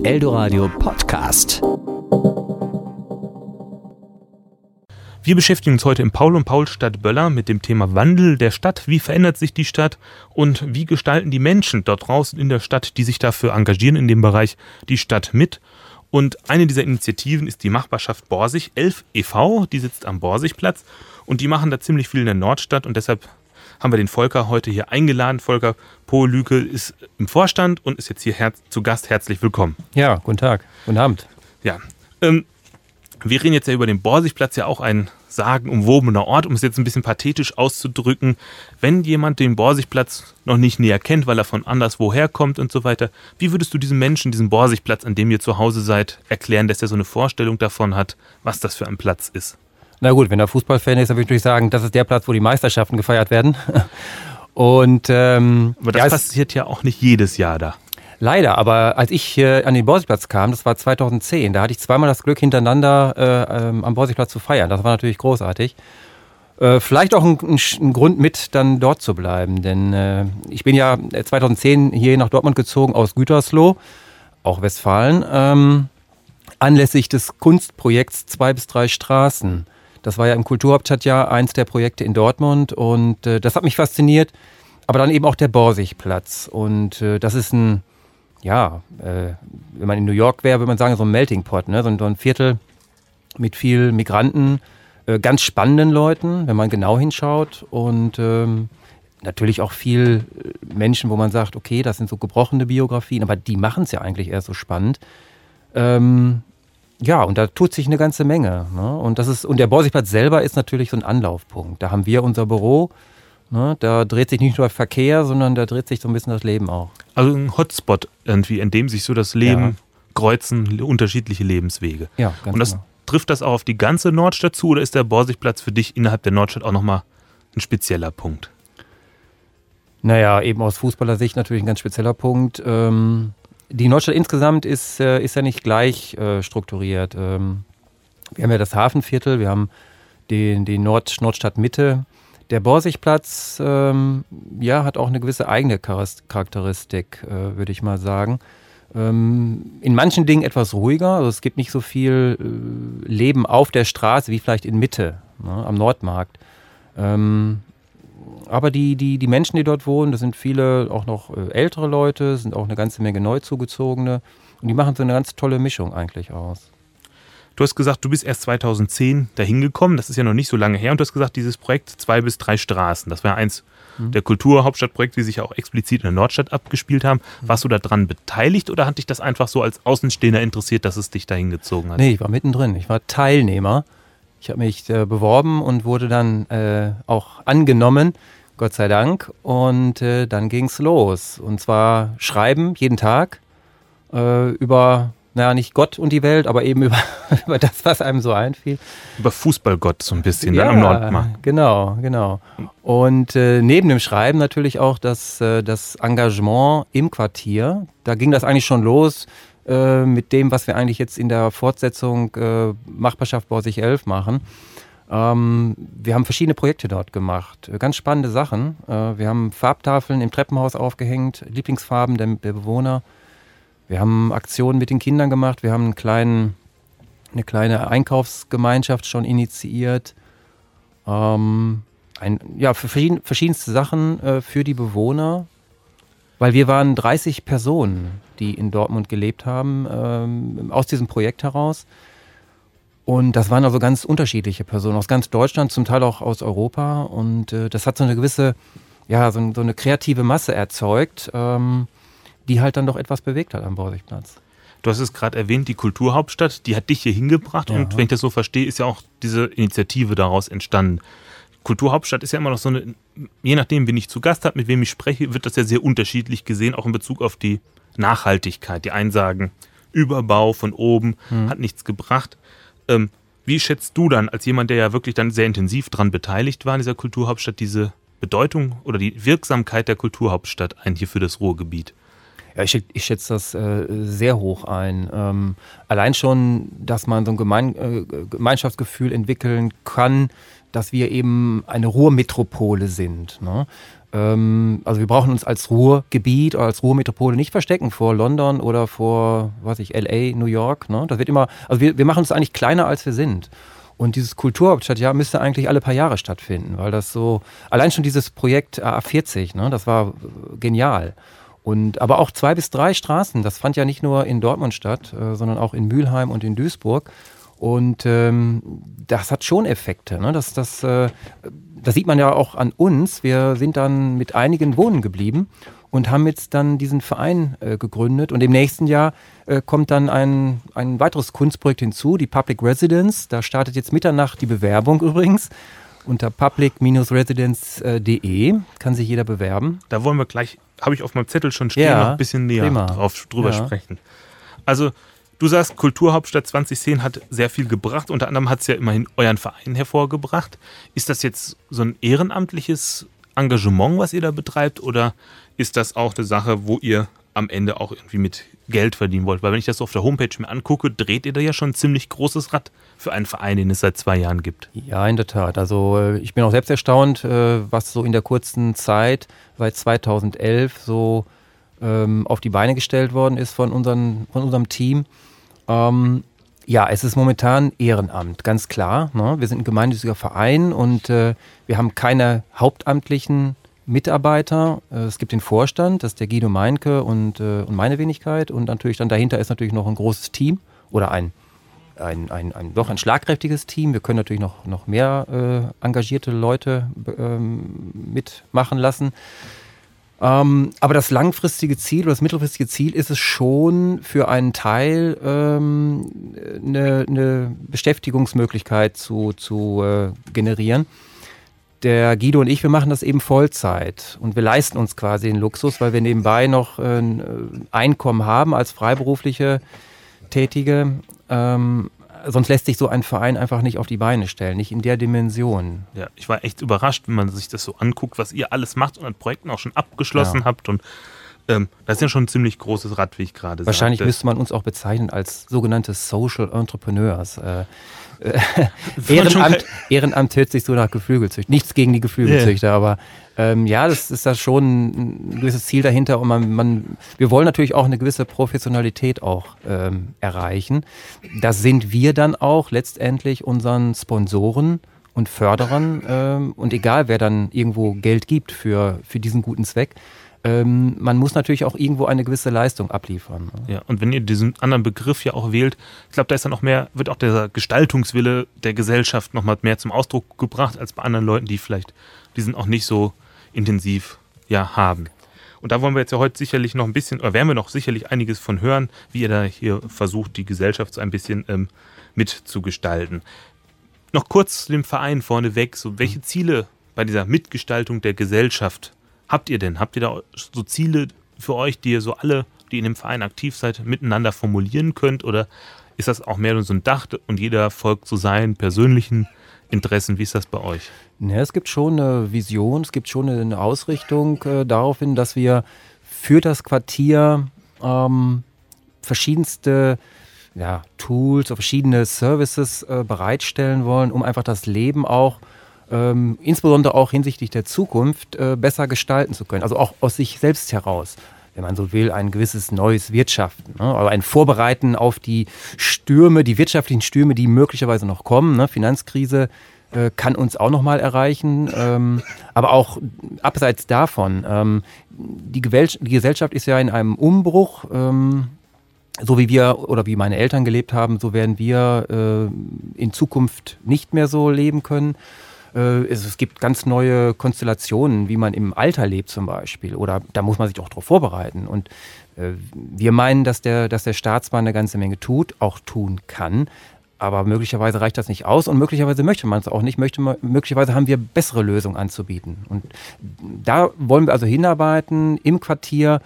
Eldoradio Podcast. Wir beschäftigen uns heute im Paul und Paul Stadt Böller mit dem Thema Wandel der Stadt. Wie verändert sich die Stadt und wie gestalten die Menschen dort draußen in der Stadt, die sich dafür engagieren in dem Bereich, die Stadt mit? Und eine dieser Initiativen ist die Machbarschaft Borsig 11 e.V., die sitzt am Borsigplatz und die machen da ziemlich viel in der Nordstadt und deshalb haben wir den Volker heute hier eingeladen. Volker Pohlüke ist im Vorstand und ist jetzt hier zu Gast. Herzlich willkommen. Ja, guten Tag, guten Abend. Ja, wir reden jetzt ja über den Borsigplatz, ja auch ein sagenumwobener Ort, um es jetzt ein bisschen pathetisch auszudrücken. Wenn jemand den Borsigplatz noch nicht näher kennt, weil er von anderswoher kommt und so weiter, wie würdest du diesem Menschen, diesen Borsigplatz, an dem ihr zu Hause seid, erklären, dass er so eine Vorstellung davon hat, was das für ein Platz ist? Na gut, wenn er Fußballfan ist, dann würde ich natürlich sagen, das ist der Platz, wo die Meisterschaften gefeiert werden. Und, aber das passiert ja auch nicht jedes Jahr da. Leider, aber als ich an den Borsigplatz kam, das war 2010, da hatte ich zweimal das Glück, hintereinander am Borsigplatz zu feiern. Das war natürlich großartig. Vielleicht auch ein Grund mit, dann dort zu bleiben. Denn ich bin ja 2010 hier nach Dortmund gezogen aus Gütersloh, auch Westfalen, anlässlich des Kunstprojekts 2 bis 3 Straßen. Das war ja im Kulturhauptstadtjahr eins der Projekte in Dortmund und das hat mich fasziniert. Aber dann eben auch der Borsigplatz. Und das ist ein, ja, wenn man in New York wäre, würde man sagen, so ein Melting Pot, ne? So ein Viertel mit viel Migranten, ganz spannenden Leuten, wenn man genau hinschaut. Und natürlich auch viel Menschen, wo man sagt, okay, das sind so gebrochene Biografien, aber die machen es ja eigentlich erst so spannend. Ja, und da tut sich eine ganze Menge. Ne? Und der Borsigplatz selber ist natürlich so ein Anlaufpunkt. Da haben wir unser Büro. Ne? Da dreht sich nicht nur Verkehr, sondern da dreht sich so ein bisschen das Leben auch. Also ein Hotspot irgendwie, in dem sich so das Leben kreuzen, unterschiedliche Lebenswege. Ja, ganz und genau. Trifft das auch auf die ganze Nordstadt zu oder ist der Borsigplatz für dich innerhalb der Nordstadt auch nochmal ein spezieller Punkt? Naja, eben aus Fußballersicht natürlich ein ganz spezieller Punkt. Die Nordstadt insgesamt ist ja nicht gleich strukturiert. Wir haben ja das Hafenviertel, wir haben die Nordstadtmitte. Der Borsigplatz hat auch eine gewisse eigene Charakteristik, würde ich mal sagen. In manchen Dingen etwas ruhiger, also es gibt nicht so viel Leben auf der Straße wie vielleicht in Mitte, ne, am Nordmarkt. Aber die Menschen, die dort wohnen, das sind viele auch noch ältere Leute, sind auch eine ganze Menge Neuzugezogene und die machen so eine ganz tolle Mischung eigentlich aus. Du hast gesagt, du bist erst 2010 dahin gekommen, das ist ja noch nicht so lange her und du hast gesagt, dieses Projekt 2 bis 3 Straßen, das war eins der Kulturhauptstadtprojekte, die sich ja auch explizit in der Nordstadt abgespielt haben. Warst du daran beteiligt oder hat dich das einfach so als Außenstehender interessiert, dass es dich dahin gezogen hat? Nee, ich war mittendrin, ich war Teilnehmer. Ich habe mich beworben und wurde dann auch angenommen, Gott sei Dank. Und dann ging es los. Und zwar schreiben jeden Tag über, nicht Gott und die Welt, aber eben über das, was einem so einfiel. Über Fußballgott so ein bisschen, dann am Nordmarkt. Genau. Und neben dem Schreiben natürlich auch das Engagement im Quartier. Da ging das eigentlich schon los. Mit dem, was wir eigentlich jetzt in der Fortsetzung Machbarschaft Borsig 11 machen. Wir haben verschiedene Projekte dort gemacht, ganz spannende Sachen. Wir haben Farbtafeln im Treppenhaus aufgehängt, Lieblingsfarben der Bewohner. Wir haben Aktionen mit den Kindern gemacht, wir haben eine kleine Einkaufsgemeinschaft schon initiiert. Für verschiedenste Sachen für die Bewohner. Weil wir waren 30 Personen, die in Dortmund gelebt haben, aus diesem Projekt heraus. Und das waren also ganz unterschiedliche Personen aus ganz Deutschland, zum Teil auch aus Europa. Und das hat so eine gewisse, so eine kreative Masse erzeugt, die halt dann doch etwas bewegt hat am Borsigplatz. Du hast es gerade erwähnt, die Kulturhauptstadt, die hat dich hier hingebracht. Ja. Und wenn ich das so verstehe, ist ja auch diese Initiative daraus entstanden. Kulturhauptstadt ist ja immer noch so eine, je nachdem, wen ich zu Gast habe, mit wem ich spreche, wird das ja sehr unterschiedlich gesehen, auch in Bezug auf die Nachhaltigkeit. Die einen sagen, Überbau von oben hat nichts gebracht. Wie schätzt du dann, als jemand, der ja wirklich dann sehr intensiv daran beteiligt war in dieser Kulturhauptstadt, diese Bedeutung oder die Wirksamkeit der Kulturhauptstadt ein hier für das Ruhrgebiet? Ja, ich schätze das sehr hoch ein. Allein schon, dass man so ein Gemeinschaftsgefühl entwickeln kann, dass wir eben eine Ruhrmetropole sind. Ne? Also wir brauchen uns als Ruhrgebiet oder als Ruhrmetropole nicht verstecken vor London oder vor, LA, New York. Ne? Das wird immer, also wir machen uns eigentlich kleiner, als wir sind. Und dieses Kulturhauptstadtjahr müsste eigentlich alle paar Jahre stattfinden, weil das so, allein schon dieses Projekt A40, ne, das war genial. Aber auch 2 bis 3 Straßen, das fand ja nicht nur in Dortmund statt, sondern auch in Mülheim und in Duisburg. Und das hat schon Effekte. Ne? Das sieht man ja auch an uns. Wir sind dann mit einigen wohnen geblieben und haben jetzt dann diesen Verein gegründet. Und im nächsten Jahr kommt dann ein weiteres Kunstprojekt hinzu, die Public Residence. Da startet jetzt Mitternacht die Bewerbung übrigens. Unter public-residence.de kann sich jeder bewerben. Da wollen wir gleich, habe ich auf meinem Zettel schon stehen, noch ein bisschen näher drüber sprechen. Also du sagst, Kulturhauptstadt 2010 hat sehr viel gebracht. Unter anderem hat es ja immerhin euren Verein hervorgebracht. Ist das jetzt so ein ehrenamtliches Engagement, was ihr da betreibt? Oder ist das auch eine Sache, wo ihr am Ende auch irgendwie mit Geld verdienen wollt? Weil wenn ich das so auf der Homepage mir angucke, dreht ihr da ja schon ein ziemlich großes Rad für einen Verein, den es seit 2 Jahren gibt. Ja, in der Tat. Also ich bin auch selbst erstaunt, was so in der kurzen Zeit, seit 2011, so auf die Beine gestellt worden ist von unserem Team. Ja, es ist momentan Ehrenamt, ganz klar. Ne? Wir sind ein gemeinnütziger Verein und wir haben keine hauptamtlichen Mitarbeiter. Es gibt den Vorstand, das ist der Guido Meinke und meine Wenigkeit. Und natürlich dann dahinter ist natürlich noch ein großes Team oder ein schlagkräftiges Team. Wir können natürlich noch mehr engagierte Leute mitmachen lassen. Aber das langfristige Ziel oder das mittelfristige Ziel ist es schon, für einen Teil eine Beschäftigungsmöglichkeit zu generieren. Der Guido und ich, wir machen das eben Vollzeit und wir leisten uns quasi den Luxus, weil wir nebenbei noch ein Einkommen haben als freiberufliche Tätige. Sonst lässt sich so ein Verein einfach nicht auf die Beine stellen, nicht in der Dimension. Ja, ich war echt überrascht, wenn man sich das so anguckt, was ihr alles macht und an Projekten auch schon abgeschlossen habt. Und das ist ja schon ein ziemlich großes Rad, wie ich gerade sagte. Wahrscheinlich müsste man uns auch bezeichnen als sogenannte Social Entrepreneurs. Ehrenamt hört sich so nach Geflügelzüchter. Nichts gegen die Geflügelzüchter, aber das ist da schon ein gewisses Ziel dahinter. Und wir wollen natürlich auch eine gewisse Professionalität auch erreichen. Das sind wir dann auch letztendlich unseren Sponsoren und Förderern. Und egal, wer dann irgendwo Geld gibt für diesen guten Zweck, man muss natürlich auch irgendwo eine gewisse Leistung abliefern. Ja, und wenn ihr diesen anderen Begriff ja auch wählt, ich glaube, da ist dann auch mehr, wird auch der Gestaltungswille der Gesellschaft nochmal mehr zum Ausdruck gebracht, als bei anderen Leuten, die vielleicht diesen auch nicht so intensiv haben. Und da wollen wir jetzt ja heute sicherlich noch ein bisschen, oder werden wir noch sicherlich einiges von hören, wie ihr da hier versucht, die Gesellschaft so ein bisschen mitzugestalten. Noch kurz dem Verein vorneweg, so welche Ziele bei dieser Mitgestaltung der Gesellschaft habt ihr denn? Habt ihr da so Ziele für euch, die ihr so alle, die in dem Verein aktiv seid, miteinander formulieren könnt? Oder ist das auch mehr so ein Dach und jeder folgt so seinen persönlichen Interessen? Wie ist das bei euch? Ja, es gibt schon eine Vision, es gibt schon eine Ausrichtung darauf hin, dass wir für das Quartier verschiedenste Tools, verschiedene Services bereitstellen wollen, um einfach das Leben auch insbesondere auch hinsichtlich der Zukunft besser gestalten zu können. Also auch aus sich selbst heraus, wenn man so will, ein gewisses neues Wirtschaften. Ne? Aber ein Vorbereiten auf die Stürme, die wirtschaftlichen Stürme, die möglicherweise noch kommen. Ne? Finanzkrise kann uns auch nochmal erreichen. Aber auch abseits davon, die Gesellschaft ist ja in einem Umbruch. So wie wir oder wie meine Eltern gelebt haben, so werden wir in Zukunft nicht mehr so leben können. Es gibt ganz neue Konstellationen, wie man im Alter lebt zum Beispiel. Oder da muss man sich auch darauf vorbereiten. Und wir meinen, dass der Staat zwar eine ganze Menge tut, auch tun kann, aber möglicherweise reicht das nicht aus und möglicherweise möchte man es auch nicht. Möglicherweise haben wir bessere Lösungen anzubieten. Und da wollen wir also hinarbeiten, im Quartier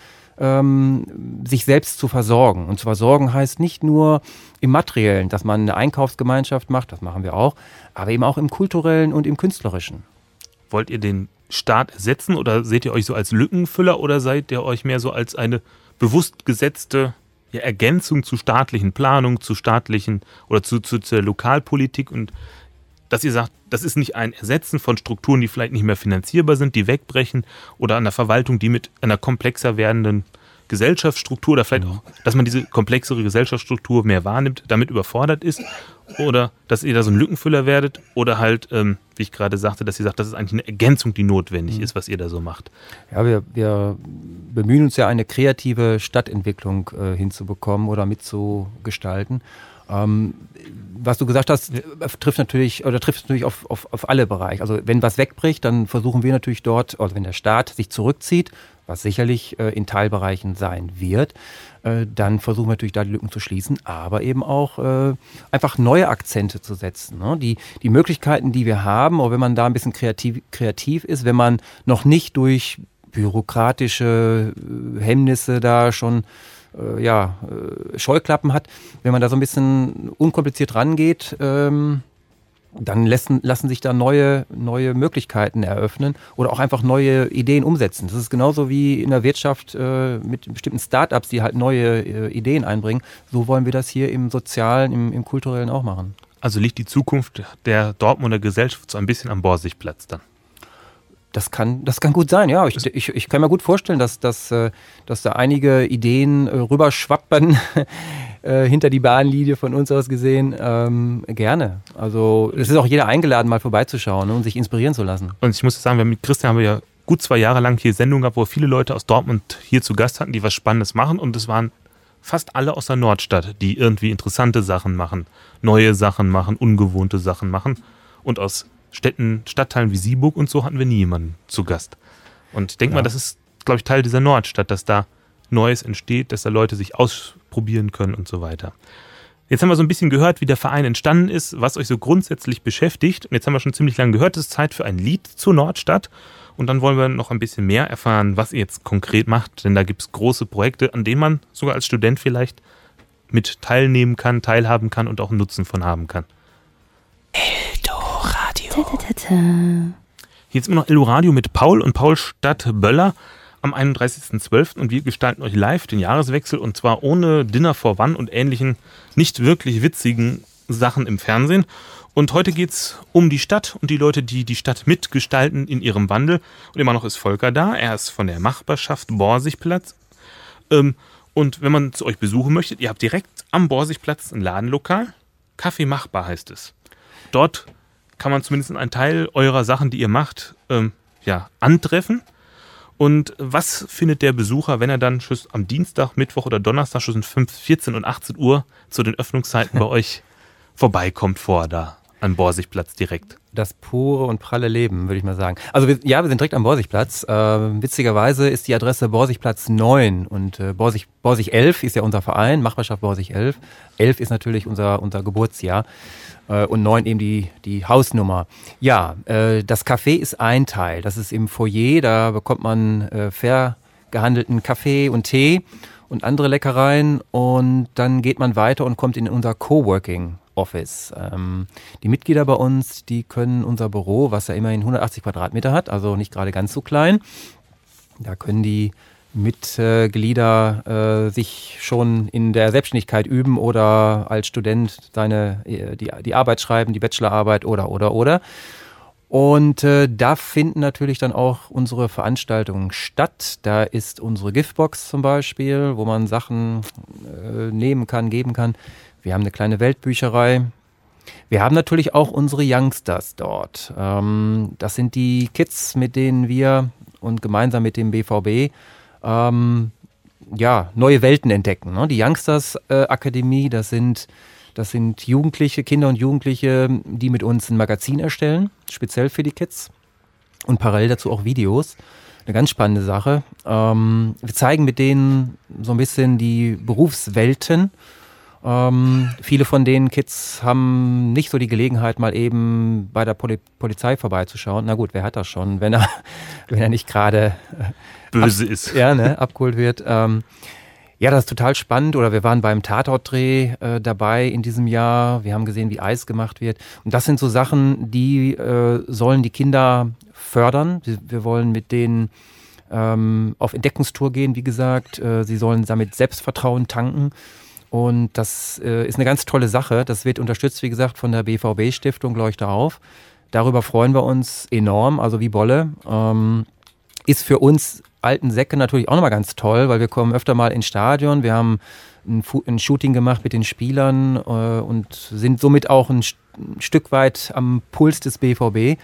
sich selbst zu versorgen. Und zu versorgen heißt nicht nur im Materiellen, dass man eine Einkaufsgemeinschaft macht, das machen wir auch, aber eben auch im Kulturellen und im Künstlerischen. Wollt ihr den Staat ersetzen oder seht ihr euch so als Lückenfüller oder seid ihr euch mehr so als eine bewusst gesetzte Ergänzung zu staatlichen Planungen, zu staatlichen oder zur Lokalpolitik, und dass ihr sagt, das ist nicht ein Ersetzen von Strukturen, die vielleicht nicht mehr finanzierbar sind, die wegbrechen, oder an der Verwaltung, die mit einer komplexer werdenden Gesellschaftsstruktur oder vielleicht auch, dass man diese komplexere Gesellschaftsstruktur mehr wahrnimmt, damit überfordert ist, oder dass ihr da so ein Lückenfüller werdet, oder halt, wie ich gerade sagte, dass ihr sagt, das ist eigentlich eine Ergänzung, die notwendig ist, was ihr da so macht. Ja, wir bemühen uns ja, eine kreative Stadtentwicklung hinzubekommen oder mitzugestalten. Was du gesagt hast, trifft natürlich auf alle Bereiche. Also wenn was wegbricht, dann versuchen wir natürlich dort, also wenn der Staat sich zurückzieht, was sicherlich in Teilbereichen sein wird, dann versuchen wir natürlich da die Lücken zu schließen, aber eben auch einfach neue Akzente zu setzen. Ne? Die Möglichkeiten, die wir haben, auch wenn man da ein bisschen kreativ ist, wenn man noch nicht durch bürokratische Hemmnisse da schon Scheuklappen hat, wenn man da so ein bisschen unkompliziert rangeht, dann lassen sich da neue Möglichkeiten eröffnen oder auch einfach neue Ideen umsetzen. Das ist genauso wie in der Wirtschaft mit bestimmten Start-ups, die halt neue Ideen einbringen. So wollen wir das hier im Sozialen, im Kulturellen auch machen. Also liegt die Zukunft der Dortmunder Gesellschaft so ein bisschen am Borsigplatz dann? Das kann gut sein, ja. Ich kann mir gut vorstellen, dass da einige Ideen rüberschwappen hinter die Bahnlinie von uns aus gesehen. Gerne. Also es ist auch jeder eingeladen, mal vorbeizuschauen, und sich inspirieren zu lassen. Und ich muss sagen, mit Christian haben wir ja gut 2 Jahre lang hier Sendungen gehabt, wo viele Leute aus Dortmund hier zu Gast hatten, die was Spannendes machen. Und es waren fast alle aus der Nordstadt, die irgendwie interessante Sachen machen, neue Sachen machen, ungewohnte Sachen machen. Und aus Stadtteilen wie Sieburg und so hatten wir nie jemanden zu Gast. Und ich denke mal, das ist, glaube ich, Teil dieser Nordstadt, dass da Neues entsteht, dass da Leute sich ausprobieren können und so weiter. Jetzt haben wir so ein bisschen gehört, wie der Verein entstanden ist, was euch so grundsätzlich beschäftigt. Und jetzt haben wir schon ziemlich lange gehört, es ist Zeit für ein Lied zur Nordstadt. Und dann wollen wir noch ein bisschen mehr erfahren, was ihr jetzt konkret macht. Denn da gibt es große Projekte, an denen man sogar als Student vielleicht mit teilnehmen kann, teilhaben kann und auch einen Nutzen von haben kann. Hier ist immer noch Eldoradio mit Paul und Paul Stadt-Böller am 31.12. und wir gestalten euch live den Jahreswechsel, und zwar ohne Dinner for One und ähnlichen nicht wirklich witzigen Sachen im Fernsehen. Und heute geht's um die Stadt und die Leute, die die Stadt mitgestalten in ihrem Wandel. Und immer noch ist Volker da, er ist von der Machbarschaft Borsigplatz. Und wenn man zu euch besuchen möchte, ihr habt direkt am Borsigplatz ein Ladenlokal, Café Machbar heißt es. Dort kann man zumindest einen Teil eurer Sachen, die ihr macht, antreffen. Und was findet der Besucher, wenn er dann am Dienstag, Mittwoch oder Donnerstag zwischen 14 und 18 Uhr zu den Öffnungszeiten bei euch vorbeikommt da an Borsigplatz direkt? Das pure und pralle Leben, würde ich mal sagen. Also wir sind direkt am Borsigplatz. Witzigerweise ist die Adresse Borsigplatz 9 und Borsig 11 ist ja unser Verein, Machbarschaft Borsig 11. 11 ist natürlich unser Geburtsjahr. Und 9 eben die Hausnummer. Ja, das Café ist ein Teil. Das ist im Foyer, da bekommt man fair gehandelten Kaffee und Tee und andere Leckereien. Und dann geht man weiter und kommt in unser Coworking Office. Die Mitglieder bei uns, die können unser Büro, was ja immerhin 180 Quadratmeter hat, also nicht gerade ganz so klein, da können die Mitglieder sich schon in der Selbstständigkeit üben oder als Student die Arbeit schreiben, die Bachelorarbeit oder. Und da finden natürlich dann auch unsere Veranstaltungen statt. Da ist unsere Giftbox zum Beispiel, wo man Sachen nehmen kann, geben kann. Wir haben eine kleine Weltbücherei. Wir haben natürlich auch unsere Youngsters dort. Das sind die Kids, mit denen wir und gemeinsam mit dem BVB neue Welten entdecken. Ne? Die Youngsters Akademie, das sind Jugendliche, Kinder und Jugendliche, die mit uns ein Magazin erstellen, speziell für die Kids und parallel dazu auch Videos. Eine ganz spannende Sache. Wir zeigen mit denen so ein bisschen die Berufswelten. Viele von den Kids haben nicht so die Gelegenheit, mal eben bei der Polizei vorbeizuschauen. Na gut, wer hat das schon, wenn er nicht gerade böse ist. Ja, abgeholt wird. Das ist total spannend. Oder wir waren beim Tatort-Dreh dabei in diesem Jahr. Wir haben gesehen, wie Eis gemacht wird. Und das sind so Sachen, die sollen die Kinder fördern. Wir wollen mit denen auf Entdeckungstour gehen, wie gesagt. Sie sollen damit Selbstvertrauen tanken. Und das ist eine ganz tolle Sache. Das wird unterstützt, wie gesagt, von der BVB-Stiftung Leuchte auf. Darüber freuen wir uns enorm, also wie Bolle. Ist für uns alten Säcke natürlich auch nochmal ganz toll, weil wir kommen öfter mal ins Stadion. Wir haben ein Shooting gemacht mit den Spielern und sind somit auch ein Stück weit am Puls des BVB.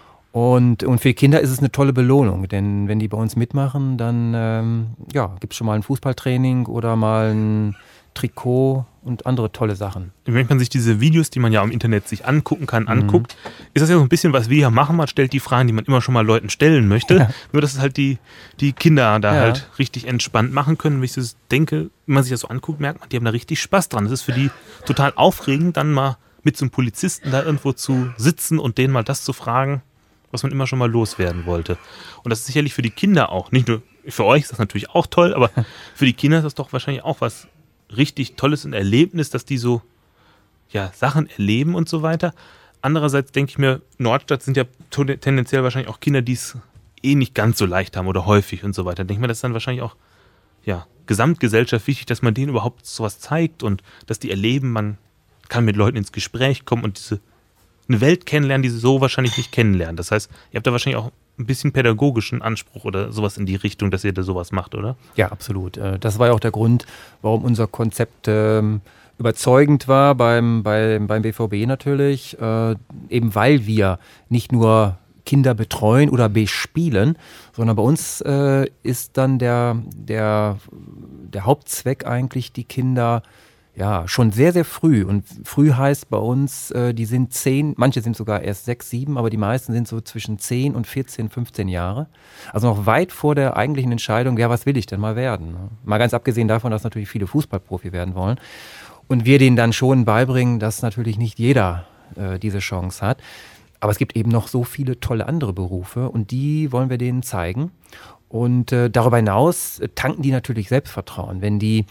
Und für die Kinder ist es eine tolle Belohnung, denn wenn die bei uns mitmachen, dann gibt es schon mal ein Fußballtraining oder mal ein Trikot und andere tolle Sachen. Wenn man sich diese Videos, die man ja im Internet sich angucken kann, anguckt, ist das ja so ein bisschen, was wir hier machen. Man stellt die Fragen, die man immer schon mal Leuten stellen möchte. Ja. Nur, dass es halt die Kinder da halt richtig entspannt machen können. Wenn ich das denke, wenn man sich das so anguckt, merkt man, die haben da richtig Spaß dran. Das ist für die total aufregend, dann mal mit so einem Polizisten da irgendwo zu sitzen und denen mal das zu fragen, was man immer schon mal loswerden wollte. Und das ist sicherlich für die Kinder auch, nicht nur für euch ist das natürlich auch toll, aber für die Kinder ist das doch wahrscheinlich auch was richtig Tolles, ein Erlebnis, dass die so Sachen erleben und so weiter. Andererseits denke ich mir, Nordstadt sind ja tendenziell wahrscheinlich auch Kinder, die es nicht ganz so leicht haben oder häufig und so weiter. Denke ich mir, das ist dann wahrscheinlich auch Gesamtgesellschaft wichtig, dass man denen überhaupt sowas zeigt und dass die erleben, man kann mit Leuten ins Gespräch kommen und eine Welt kennenlernen, die sie so wahrscheinlich nicht kennenlernen. Das heißt, ihr habt da wahrscheinlich auch ein bisschen pädagogischen Anspruch oder sowas in die Richtung, dass ihr da sowas macht, oder? Ja, absolut. Das war ja auch der Grund, warum unser Konzept überzeugend war beim BVB natürlich. Eben weil wir nicht nur Kinder betreuen oder bespielen, sondern bei uns ist dann der Hauptzweck eigentlich, die Kinder schon sehr, sehr früh. Und früh heißt bei uns, die sind 10, manche sind sogar erst 6, 7, aber die meisten sind so zwischen 10 und 14, 15 Jahre. Also noch weit vor der eigentlichen Entscheidung, was will ich denn mal werden? Mal ganz abgesehen davon, dass natürlich viele Fußballprofi werden wollen. Und wir denen dann schon beibringen, dass natürlich nicht jeder diese Chance hat. Aber es gibt eben noch so viele tolle andere Berufe und die wollen wir denen zeigen. Und darüber hinaus tanken die natürlich Selbstvertrauen, wenn die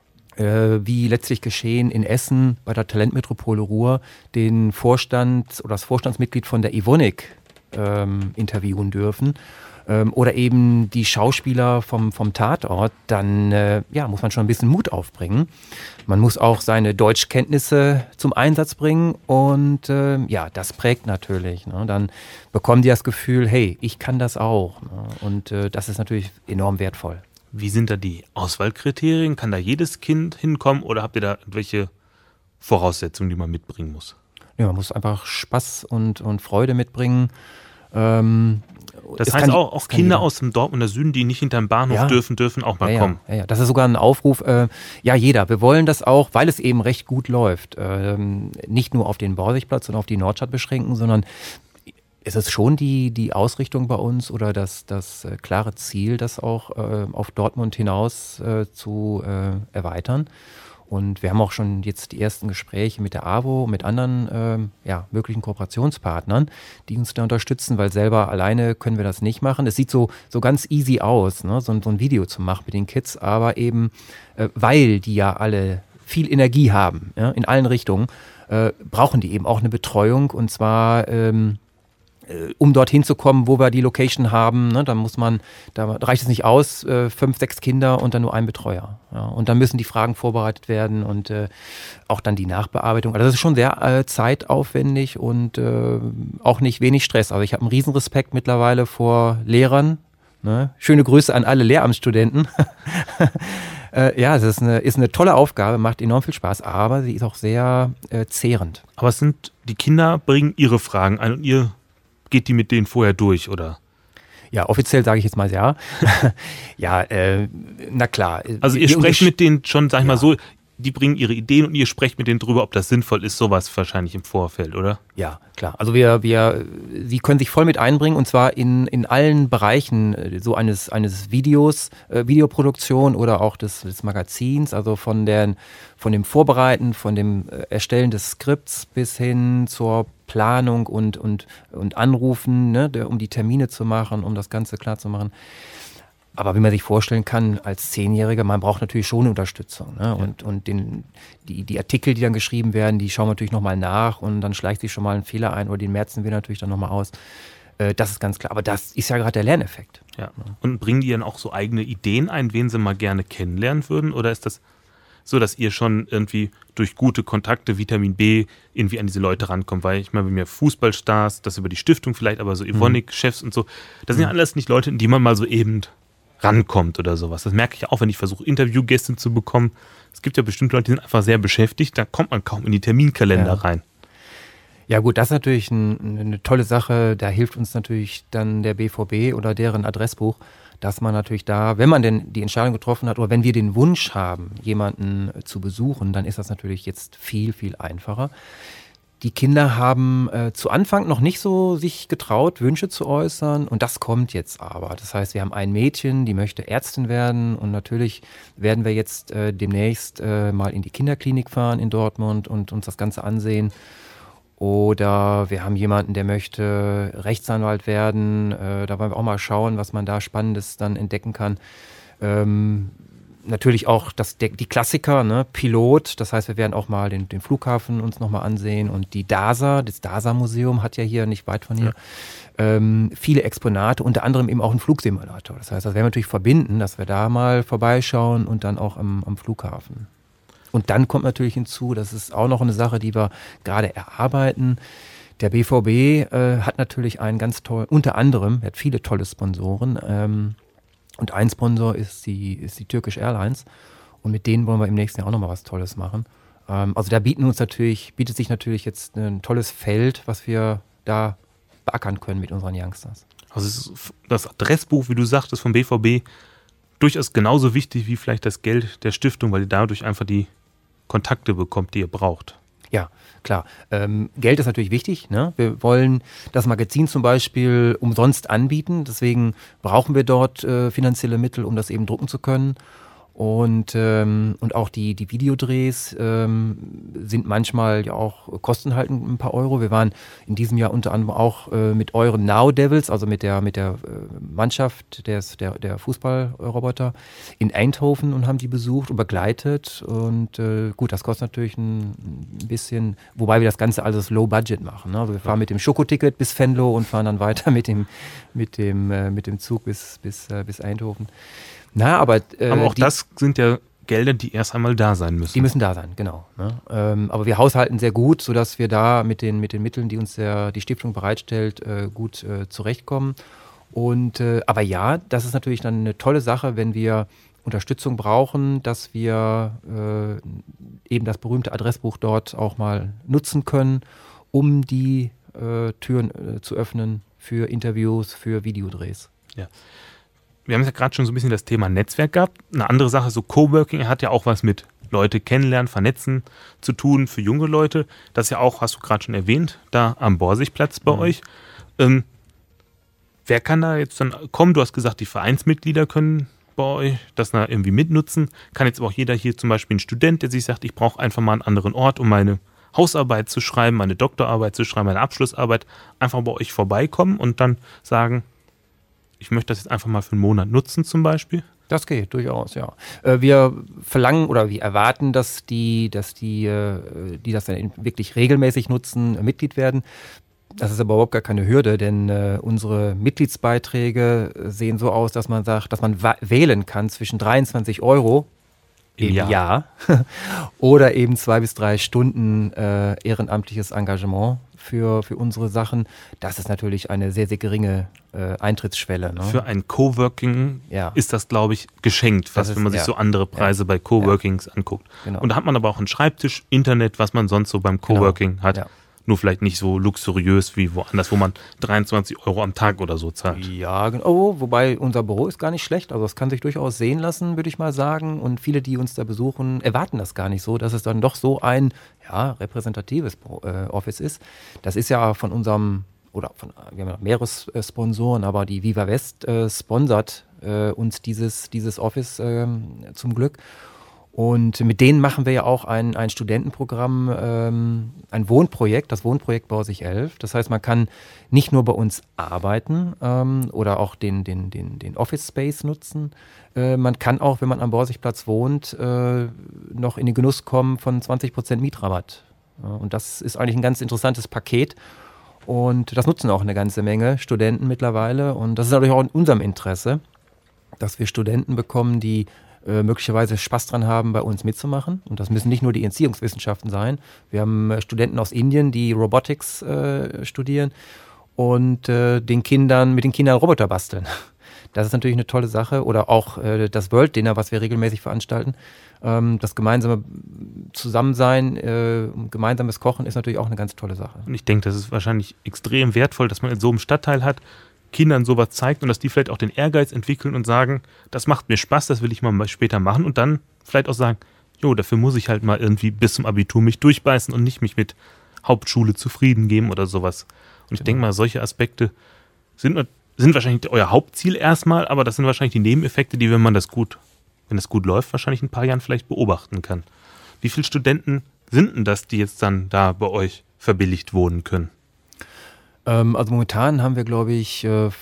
wie letztlich geschehen in Essen bei der Talentmetropole Ruhr, den Vorstand oder das Vorstandsmitglied von der Evonik interviewen dürfen oder eben die Schauspieler vom Tatort, dann muss man schon ein bisschen Mut aufbringen. Man muss auch seine Deutschkenntnisse zum Einsatz bringen und das prägt natürlich. Ne? Dann bekommen die das Gefühl, hey, ich kann das auch. Ne? Und das ist natürlich enorm wertvoll. Wie sind da die Auswahlkriterien? Kann da jedes Kind hinkommen oder habt ihr da irgendwelche Voraussetzungen, die man mitbringen muss? Ja, man muss einfach Spaß und Freude mitbringen. Das heißt auch Kinder aus dem Dortmunder Süden, die nicht hinterm Bahnhof dürfen auch mal kommen. Ja, das ist sogar ein Aufruf. Jeder. Wir wollen das auch, weil es eben recht gut läuft. Nicht nur auf den Borsigplatz und auf die Nordstadt beschränken, sondern es ist schon die Ausrichtung bei uns oder das klare Ziel, das auch auf Dortmund hinaus zu erweitern. Und wir haben auch schon jetzt die ersten Gespräche mit der AWO, mit anderen möglichen Kooperationspartnern, die uns da unterstützen, weil selber alleine können wir das nicht machen. Es sieht so ganz easy aus, ne? so ein Video zu machen mit den Kids, aber eben, weil die ja alle viel Energie haben, in allen Richtungen, brauchen die eben auch eine Betreuung und zwar um dorthin zu kommen, wo wir die Location haben, ne, da reicht es nicht aus, 5, 6 Kinder und dann nur ein Betreuer. Ja, und dann müssen die Fragen vorbereitet werden und auch dann die Nachbearbeitung. Also das ist schon sehr zeitaufwendig und auch nicht wenig Stress. Also ich habe einen Riesenrespekt mittlerweile vor Lehrern. Ne? Schöne Grüße an alle Lehramtsstudenten. Es ist eine tolle Aufgabe, macht enorm viel Spaß, aber sie ist auch sehr zehrend. Aber die Kinder bringen ihre Fragen ein und ihr geht die mit denen vorher durch, oder? Ja, offiziell sage ich jetzt mal ja. Na klar. Also ihr sprecht mit denen schon, sag ich mal so, die bringen ihre Ideen und ihr sprecht mit denen drüber, ob das sinnvoll ist, sowas wahrscheinlich im Vorfeld, oder? Ja, klar. Also sie können sich voll mit einbringen und zwar in allen Bereichen so eines Videos, Videoproduktion oder auch des Magazins, also von dem Vorbereiten, von dem Erstellen des Skripts bis hin zur Planung und Anrufen, ne, um die Termine zu machen, um das Ganze klar zu machen. Aber wie man sich vorstellen kann, als 10-Jähriger, man braucht natürlich schon Unterstützung. Ne? Und die Artikel, die dann geschrieben werden, die schauen wir natürlich nochmal nach und dann schleicht sich schon mal ein Fehler ein oder den merzen wir natürlich dann nochmal aus. Das ist ganz klar. Aber das ist ja gerade der Lerneffekt. Ja. Und bringen die dann auch so eigene Ideen ein, wen sie mal gerne kennenlernen würden? Oder ist das so, dass ihr schon irgendwie durch gute Kontakte, Vitamin B, irgendwie an diese Leute rankommt? Weil ich meine, bei mir Fußballstars, das über die Stiftung vielleicht, aber so Evonik-Chefs und so, das sind ja alles nicht Leute, in die man mal so eben rankommt oder sowas. Das merke ich auch, wenn ich versuche, Interviewgäste zu bekommen. Es gibt ja bestimmt Leute, die sind einfach sehr beschäftigt, da kommt man kaum in die Terminkalender rein. Ja gut, das ist natürlich eine tolle Sache. Da hilft uns natürlich dann der BVB oder deren Adressbuch, dass man natürlich da, wenn man denn die Entscheidung getroffen hat oder wenn wir den Wunsch haben, jemanden zu besuchen, dann ist das natürlich jetzt viel, viel einfacher. Die Kinder haben zu Anfang noch nicht so sich getraut, Wünsche zu äußern und das kommt jetzt aber. Das heißt, wir haben ein Mädchen, die möchte Ärztin werden und natürlich werden wir jetzt demnächst mal in die Kinderklinik fahren in Dortmund und uns das Ganze ansehen. Oder wir haben jemanden, der möchte Rechtsanwalt werden. Da wollen wir auch mal schauen, was man da Spannendes dann entdecken kann. Natürlich auch die Klassiker, ne? Pilot. Das heißt, wir werden auch mal den Flughafen uns nochmal ansehen. Und das DASA-Museum hat ja hier nicht weit von hier viele Exponate, unter anderem eben auch einen Flugsimulator. Das heißt, das werden wir natürlich verbinden, dass wir da mal vorbeischauen und dann auch am Flughafen. Und dann kommt natürlich hinzu, das ist auch noch eine Sache, die wir gerade erarbeiten. Der BVB hat natürlich einen ganz tollen, unter anderem, er hat viele tolle Sponsoren. Und ein Sponsor ist die Turkish Airlines. Und mit denen wollen wir im nächsten Jahr auch nochmal was Tolles machen. Also da bietet sich natürlich jetzt ein tolles Feld, was wir da beackern können mit unseren Youngsters. Also das Adressbuch, wie du sagtest, vom BVB, durchaus genauso wichtig wie vielleicht das Geld der Stiftung, weil ihr dadurch einfach die Kontakte bekommt, die ihr braucht. Ja, klar. Geld ist natürlich wichtig, ne? Wir wollen das Magazin zum Beispiel umsonst anbieten. Deswegen brauchen wir dort finanzielle Mittel, um das eben drucken zu können. Und auch die Videodrehs sind manchmal ja auch, kosten halt ein paar Euro. Wir waren in diesem Jahr unter anderem auch mit euren Now Devils, also mit der Mannschaft der Fußballroboter in Eindhoven und haben die besucht und begleitet. Und gut, das kostet natürlich ein bisschen, wobei wir das Ganze alles low budget machen. Ne? Also wir fahren mit dem Schokoticket bis Venlo und fahren dann weiter mit dem Zug bis Eindhoven. Na, aber auch das sind ja Gelder, die erst einmal da sein müssen. Die müssen da sein, genau. Ne? Aber wir haushalten sehr gut, sodass wir da mit den Mitteln, die uns die Stiftung bereitstellt, gut zurechtkommen. Aber ja, das ist natürlich dann eine tolle Sache, wenn wir Unterstützung brauchen, dass wir eben das berühmte Adressbuch dort auch mal nutzen können, um die Türen zu öffnen für Interviews, für Videodrehs. Ja. Wir haben ja gerade schon so ein bisschen das Thema Netzwerk gehabt. Eine andere Sache, so Coworking, hat ja auch was mit Leute kennenlernen, vernetzen zu tun für junge Leute. Das ist ja auch, hast du gerade schon erwähnt, da am Borsigplatz bei euch. Wer kann da jetzt dann kommen? Du hast gesagt, die Vereinsmitglieder können bei euch das da irgendwie mitnutzen. Kann jetzt aber auch jeder hier zum Beispiel ein Student, der sich sagt, ich brauche einfach mal einen anderen Ort, um meine Hausarbeit zu schreiben, meine Doktorarbeit zu schreiben, meine Abschlussarbeit, einfach bei euch vorbeikommen und dann sagen, ich möchte das jetzt einfach mal für einen Monat nutzen zum Beispiel? Das geht durchaus, ja. Wir verlangen oder wir erwarten, dass die das dann wirklich regelmäßig nutzen, Mitglied werden. Das ist aber überhaupt gar keine Hürde, denn unsere Mitgliedsbeiträge sehen so aus, dass man sagt, dass man wählen kann zwischen 23 € im Jahr oder eben 2 bis 3 Stunden ehrenamtliches Engagement für unsere Sachen. Das ist natürlich eine sehr, sehr geringe Eintrittsschwelle. Ne? Für ein Coworking ist das, glaube ich, geschenkt, wenn man sich so andere Preise bei Coworkings anguckt. Genau. Und da hat man aber auch einen Schreibtisch, Internet, was man sonst so beim Coworking hat. Ja. Nur vielleicht nicht so luxuriös wie woanders, wo man 23 € am Tag oder so zahlt. Ja, genau. Wobei unser Büro ist gar nicht schlecht. Also das kann sich durchaus sehen lassen, würde ich mal sagen. Und viele, die uns da besuchen, erwarten das gar nicht so, dass es dann doch so ein repräsentatives Office ist. Das ist ja von unserem, wir haben ja mehrere Sponsoren, aber die Viva West sponsert uns dieses Office zum Glück. Und mit denen machen wir ja auch ein Studentenprogramm, ein Wohnprojekt, das Wohnprojekt Borsig 11. Das heißt, man kann nicht nur bei uns arbeiten oder auch den Office Space nutzen. Man kann auch, wenn man am Borsigplatz wohnt, noch in den Genuss kommen von 20% Mietrabatt. Und das ist eigentlich ein ganz interessantes Paket. Und das nutzen auch eine ganze Menge Studenten mittlerweile. Und das ist natürlich auch in unserem Interesse, dass wir Studenten bekommen, die möglicherweise Spaß dran haben, bei uns mitzumachen. Und das müssen nicht nur die Erziehungswissenschaften sein. Wir haben Studenten aus Indien, die Robotics studieren und mit den Kindern Roboter basteln. Das ist natürlich eine tolle Sache. Oder auch das World Dinner, was wir regelmäßig veranstalten. Das gemeinsame Zusammensein, gemeinsames Kochen ist natürlich auch eine ganz tolle Sache. Und ich denke, das ist wahrscheinlich extrem wertvoll, dass man in so einem Stadtteil hat, Kindern sowas zeigt und dass die vielleicht auch den Ehrgeiz entwickeln und sagen, das macht mir Spaß, das will ich mal später machen und dann vielleicht auch sagen, jo, dafür muss ich halt mal irgendwie bis zum Abitur mich durchbeißen und nicht mich mit Hauptschule zufrieden geben oder sowas. Und ich denke mal, solche Aspekte sind wahrscheinlich euer Hauptziel erstmal, aber das sind wahrscheinlich die Nebeneffekte, die, wenn das gut läuft, wahrscheinlich in ein paar Jahren vielleicht beobachten kann. Wie viele Studenten sind denn das, die jetzt dann da bei euch verbilligt wohnen können? Also momentan haben wir, glaube ich,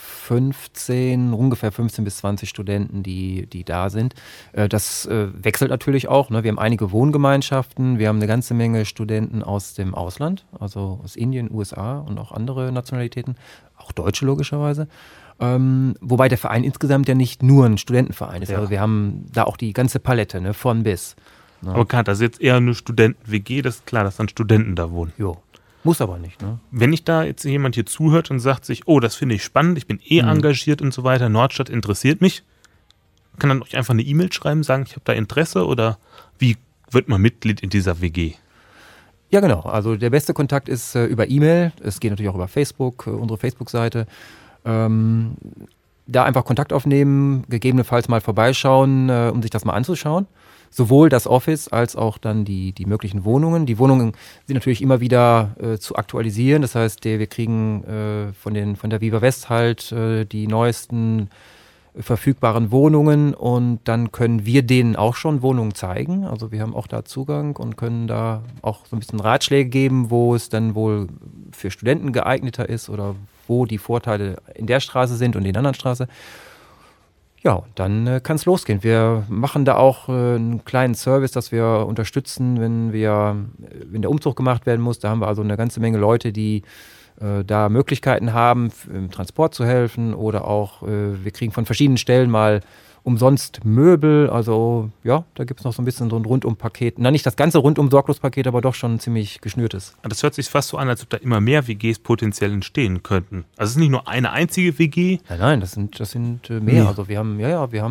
ungefähr 15 bis 20 Studenten, die da sind. Das wechselt natürlich auch. Ne? Wir haben einige Wohngemeinschaften, wir haben eine ganze Menge Studenten aus dem Ausland, also aus Indien, USA und auch andere Nationalitäten, auch Deutsche logischerweise. Wobei der Verein insgesamt ja nicht nur ein Studentenverein ist. Ja. Also wir haben da auch die ganze Palette, ne? Von bis. Ne? Aber klar, das ist jetzt eher eine Studenten-WG, das ist klar, dass dann Studenten da wohnen. Jo. Muss aber nicht, ne? Wenn ich da jetzt jemand hier zuhört und sagt sich, oh, das finde ich spannend, ich bin engagiert und so weiter, Nordstadt interessiert mich, kann dann euch einfach eine E-Mail schreiben, sagen, ich habe da Interesse oder wie wird man Mitglied in dieser WG? Ja, genau. Also der beste Kontakt ist über E-Mail. Es geht natürlich auch über Facebook, unsere Facebook-Seite. Da einfach Kontakt aufnehmen, gegebenenfalls mal vorbeischauen, um sich das mal anzuschauen. Sowohl das Office als auch dann die möglichen Wohnungen. Die Wohnungen sind natürlich immer wieder zu aktualisieren. Das heißt, wir kriegen von der Viva West halt die neuesten verfügbaren Wohnungen und dann können wir denen auch schon Wohnungen zeigen. Also wir haben auch da Zugang und können da auch so ein bisschen Ratschläge geben, wo es dann wohl für Studenten geeigneter ist oder wo die Vorteile in der Straße sind und in der anderen Straße. Ja, und dann kann es losgehen. Wir machen da auch einen kleinen Service, dass wir unterstützen, wenn der Umzug gemacht werden muss. Da haben wir also eine ganze Menge Leute, die da Möglichkeiten haben, im Transport zu helfen oder auch, wir kriegen von verschiedenen Stellen mal umsonst Möbel, also ja, da gibt es noch so ein bisschen so ein Rundum-Paket. Na, nicht das ganze Rundum-Sorglos-Paket, aber doch schon ein ziemlich geschnürtes. Das hört sich fast so an, als ob da immer mehr WGs potenziell entstehen könnten. Also es ist nicht nur eine einzige WG? Nein, das sind mehr. Also wir haben,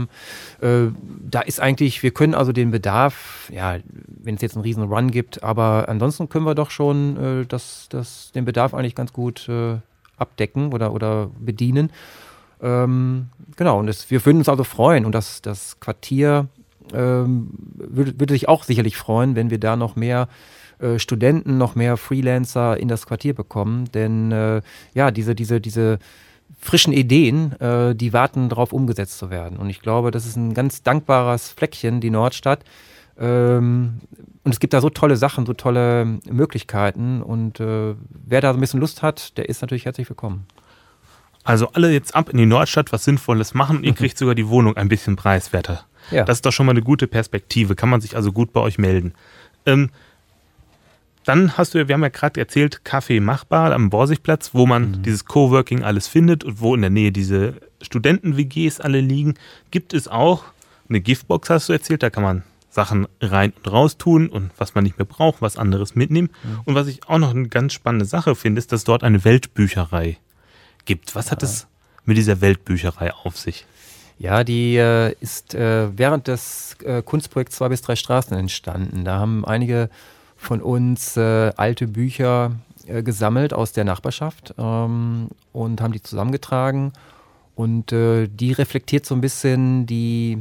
da ist eigentlich, wir können also den Bedarf, ja, wenn es jetzt einen riesen Run gibt, aber ansonsten können wir doch schon den Bedarf eigentlich ganz gut abdecken oder bedienen. Genau, und wir würden uns also freuen und das Quartier würde sich auch sicherlich freuen, wenn wir da noch mehr Studenten, noch mehr Freelancer in das Quartier bekommen, denn diese frischen Ideen, die warten darauf umgesetzt zu werden und ich glaube, das ist ein ganz dankbares Fleckchen, die Nordstadt und es gibt da so tolle Sachen, so tolle Möglichkeiten und wer da so ein bisschen Lust hat, der ist natürlich herzlich willkommen. Also alle jetzt ab in die Nordstadt, was Sinnvolles machen und ihr kriegt sogar die Wohnung ein bisschen preiswerter. Ja. Das ist doch schon mal eine gute Perspektive, kann man sich also gut bei euch melden. Dann wir haben ja gerade erzählt, Café Machbar am Borsigplatz, wo man dieses Coworking alles findet und wo in der Nähe diese Studenten-WGs alle liegen. Gibt es auch eine Giftbox, hast du erzählt, da kann man Sachen rein und raus tun und was man nicht mehr braucht, was anderes mitnehmen. Und was ich auch noch eine ganz spannende Sache finde, ist, dass dort eine Weltbücherei gibt. Was hat es mit dieser Weltbücherei auf sich? Ja, die ist während des Kunstprojekts 2 bis 3 Straßen entstanden. Da haben einige von uns alte Bücher gesammelt aus der Nachbarschaft und haben die zusammengetragen. Und die reflektiert so ein bisschen die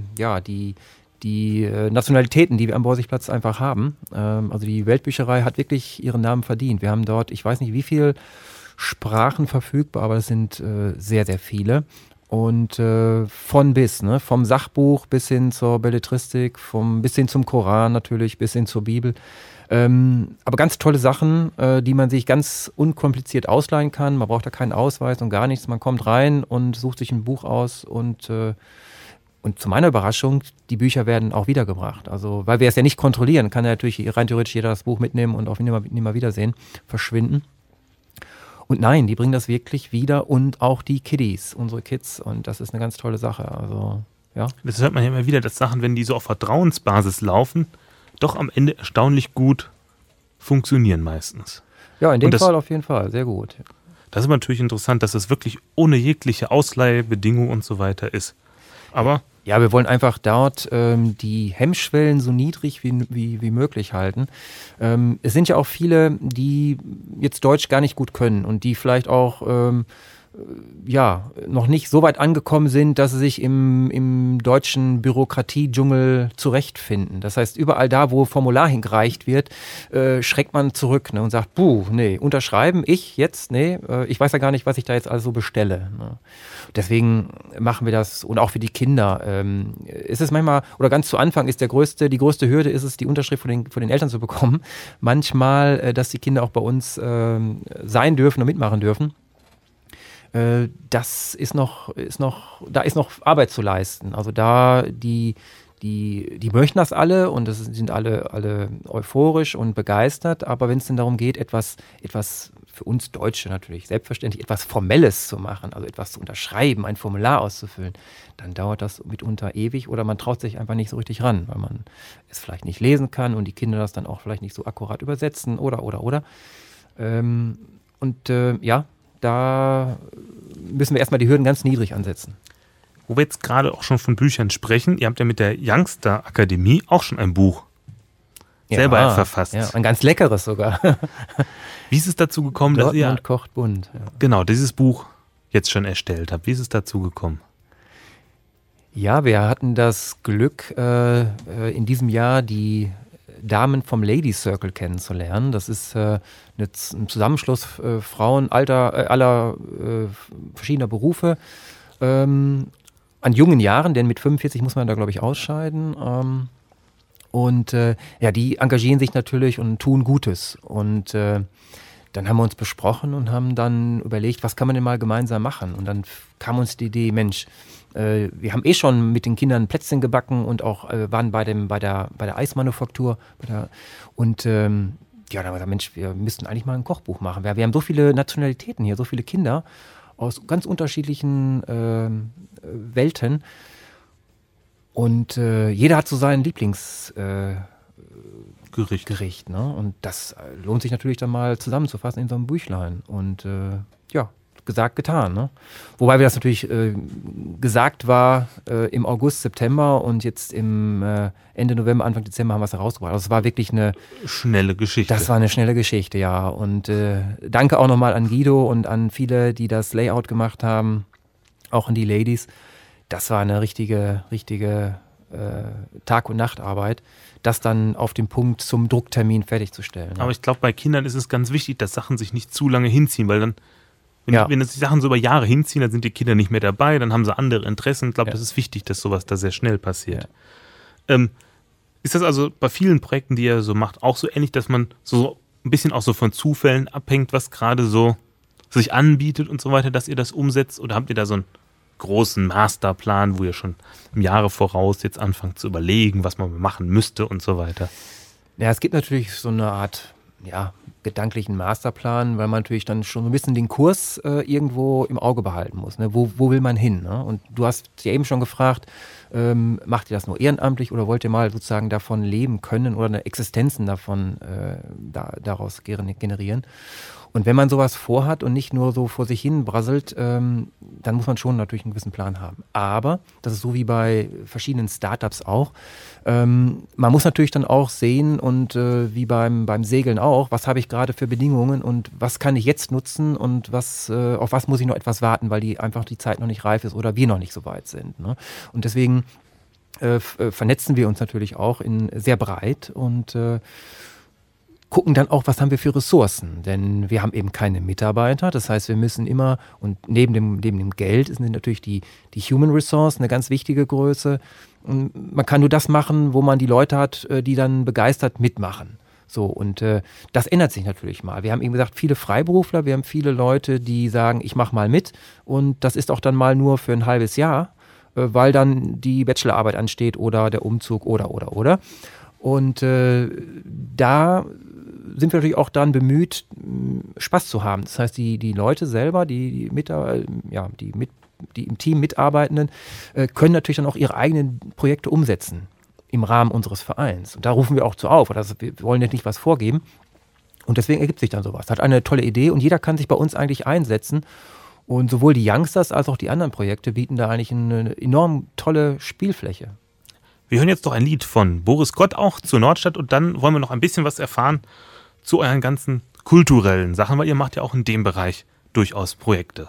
Nationalitäten, die wir am Borsigplatz einfach haben. Also die Weltbücherei hat wirklich ihren Namen verdient. Wir haben dort, ich weiß nicht wie viel Sprachen verfügbar, aber das sind sehr, sehr viele. Und von bis, ne? Vom Sachbuch bis hin zur Belletristik, bis hin zum Koran natürlich, bis hin zur Bibel. Aber ganz tolle Sachen, die man sich ganz unkompliziert ausleihen kann. Man braucht da keinen Ausweis und gar nichts. Man kommt rein und sucht sich ein Buch aus und zu meiner Überraschung, die Bücher werden auch wiedergebracht. Also, weil wir es ja nicht kontrollieren, kann ja natürlich rein theoretisch jeder das Buch mitnehmen und auch nie mal wiedersehen, verschwinden. Und nein, die bringen das wirklich wieder und auch die Kiddies, unsere Kids. Und das ist eine ganz tolle Sache. Also, ja. Das hört man ja immer wieder, dass Sachen, wenn die so auf Vertrauensbasis laufen, doch am Ende erstaunlich gut funktionieren meistens. Ja, in dem Fall auf jeden Fall, sehr gut. Das ist natürlich interessant, dass es wirklich ohne jegliche Ausleihbedingung und so weiter ist. Aber ja, wir wollen einfach dort die Hemmschwellen so niedrig wie möglich halten. Es sind ja auch viele, die jetzt Deutsch gar nicht gut können und die vielleicht auch noch nicht so weit angekommen sind, dass sie sich im deutschen Bürokratiedschungel zurechtfinden. Das heißt, überall da, wo Formular hingereicht wird, schreckt man zurück, ne, und sagt, nee, unterschreiben, ich weiß ja gar nicht, was ich da jetzt also bestelle. Ne. Deswegen machen wir das, und auch für die Kinder. Ist es manchmal, oder ganz zu Anfang ist die größte Hürde ist es, die Unterschrift von den Eltern zu bekommen. Manchmal, dass die Kinder auch bei uns sein dürfen und mitmachen dürfen. Das ist noch Arbeit zu leisten. Also da die möchten das alle und sind alle euphorisch und begeistert, aber wenn es denn darum geht, etwas für uns Deutsche natürlich selbstverständlich etwas Formelles zu machen, also etwas zu unterschreiben, ein Formular auszufüllen, dann dauert das mitunter ewig oder man traut sich einfach nicht so richtig ran, weil man es vielleicht nicht lesen kann und die Kinder das dann auch vielleicht nicht so akkurat übersetzen oder. Da müssen wir erstmal die Hürden ganz niedrig ansetzen. Wo wir jetzt gerade auch schon von Büchern sprechen, ihr habt ja mit der Youngster Akademie auch schon ein Buch selber verfasst. Ja, ein ganz leckeres sogar. Wie ist es dazu gekommen, dass ihr kocht bunt. Ja. Genau, dieses Buch jetzt schon erstellt habt? Wie ist es dazu gekommen? Ja, wir hatten das Glück, in diesem Jahr die Damen vom Ladies Circle kennenzulernen. Das ist ein Zusammenschluss Frauen aller verschiedener Berufe an jungen Jahren, denn mit 45 muss man da, glaube ich, ausscheiden. Die engagieren sich natürlich und tun Gutes. Und dann haben wir uns besprochen und haben dann überlegt, was kann man denn mal gemeinsam machen? Und dann kam uns die Idee, Mensch, wir haben schon mit den Kindern Plätzchen gebacken und auch waren bei der Eismanufaktur. Da haben wir gesagt, Mensch, wir müssten eigentlich mal ein Kochbuch machen. Wir haben so viele Nationalitäten hier, so viele Kinder aus ganz unterschiedlichen Welten. Und jeder hat so sein Lieblingsgericht. Ne? Und das lohnt sich natürlich dann mal zusammenzufassen in so einem Büchlein. Und gesagt, getan. Ne? Wobei wir das natürlich gesagt war im August, September und jetzt im Ende November, Anfang Dezember haben wir es herausgebracht. Also es war wirklich eine schnelle Geschichte. Das war eine schnelle Geschichte, ja. Und danke auch nochmal an Guido und an viele, die das Layout gemacht haben, auch an die Ladies. Das war eine richtige Tag- und Nachtarbeit, das dann auf den Punkt zum Drucktermin fertigzustellen. Aber ich glaube, bei Kindern ist es ganz wichtig, dass Sachen sich nicht zu lange hinziehen, weil dann wenn die Sachen so über Jahre hinziehen, dann sind die Kinder nicht mehr dabei, dann haben sie andere Interessen. Ich glaube, das ist wichtig, dass sowas da sehr schnell passiert. Ja. Ist das also bei vielen Projekten, die ihr so macht, auch so ähnlich, dass man so ein bisschen auch so von Zufällen abhängt, was gerade so sich anbietet und so weiter, dass ihr das umsetzt? Oder habt ihr da so einen großen Masterplan, wo ihr schon im Jahre voraus jetzt anfangt zu überlegen, was man machen müsste und so weiter? Ja, es gibt natürlich so eine Art gedanklichen Masterplan, weil man natürlich dann schon so ein bisschen den Kurs irgendwo im Auge behalten muss. Ne? Wo will man hin? Ne? Und du hast ja eben schon gefragt, macht ihr das nur ehrenamtlich oder wollt ihr mal sozusagen davon leben können oder eine Existenzen davon daraus generieren? Und wenn man sowas vorhat und nicht nur so vor sich hin brasselt, dann muss man schon natürlich einen gewissen Plan haben. Aber, das ist so wie bei verschiedenen Startups auch, man muss natürlich dann auch sehen und wie beim Segeln auch, was habe ich gerade für Bedingungen und was kann ich jetzt nutzen und auf was muss ich noch etwas warten, weil die Zeit noch nicht reif ist oder wir noch nicht so weit sind. Ne? Und deswegen vernetzen wir uns natürlich auch sehr breit und gucken dann auch, was haben wir für Ressourcen, denn wir haben eben keine Mitarbeiter, das heißt, wir müssen immer, und neben dem Geld sind natürlich die Human Resource eine ganz wichtige Größe. Und man kann nur das machen, wo man die Leute hat, die dann begeistert mitmachen. So, und das ändert sich natürlich mal. Wir haben eben gesagt, viele Freiberufler, wir haben viele Leute, die sagen, ich mache mal mit und das ist auch dann mal nur für ein halbes Jahr, weil dann die Bachelorarbeit ansteht oder der Umzug oder. Und da sind wir natürlich auch daran bemüht, Spaß zu haben. Das heißt, die Leute selber, die im Team Mitarbeitenden, können natürlich dann auch ihre eigenen Projekte umsetzen im Rahmen unseres Vereins. Und da rufen wir auch zu auf. Also wir wollen jetzt nicht was vorgeben. Und deswegen ergibt sich dann sowas. Hat eine tolle Idee und jeder kann sich bei uns eigentlich einsetzen. Und sowohl die Youngsters als auch die anderen Projekte bieten da eigentlich eine enorm tolle Spielfläche. Wir hören jetzt doch ein Lied von Boris Gott auch zur Nordstadt und dann wollen wir noch ein bisschen was erfahren zu euren ganzen kulturellen Sachen, weil ihr macht ja auch in dem Bereich durchaus Projekte.